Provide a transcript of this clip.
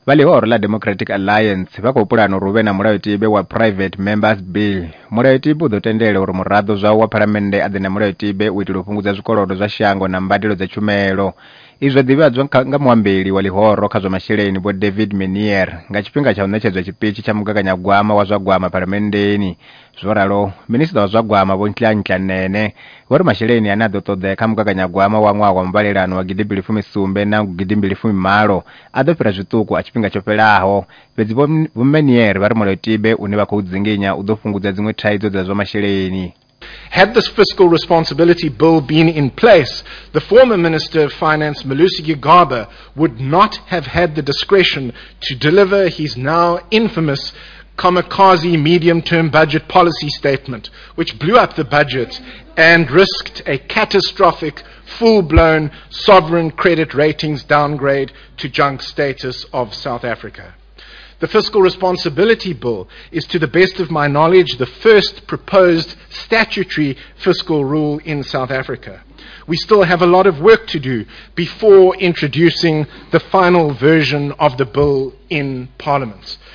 va lihoro la Democratic Alliance va khou pulana uri hu vhe na mulayotibe wa Private Members Bill. Mulayotibe u ḓo tendela uri muraḓo zwawo wa phalamennde a ḓe na mulayotibe u itela u fhungudza zwikolodo zwa shango na mbadelo dza tshumelo. Izwo ḓivhadzwa nga muambeli wa lihoro kha zwa masheleni vho David Menier nga tshifhinga tsha u ṋetshedzwa tshipitshi tsha mugaganyagwama wa zwa gwama phalamennde. Zwo ralo, minista wa zwa gwama vho Nhlanhla Nene vho ri masheleni ane a ḓo ṱoḓea kha mugaganyagwama wa ṅwaha wa muvhalelano wa 2017 na 2018 a ḓo fhira zwiṱuku a tshifhinga tsho fhelaho. Fhedzi vho Menier vha ri mulayotibe une vha khou dzinginya u ḓo fhungudza dziṅwe thaidzo dza zwa masheleni. Had this fiscal responsibility bill been in place, the former Minister of Finance, Malusi Gigaba, would not have had the discretion to deliver his now infamous kamikaze medium-term budget policy statement, which blew up the budget and risked a catastrophic, full-blown sovereign credit ratings downgrade to junk status of South Africa. The Fiscal Responsibility Bill is, to the best of my knowledge, the first proposed statutory fiscal rule in South Africa. We still have a lot of work to do before introducing the final version of the bill in Parliament.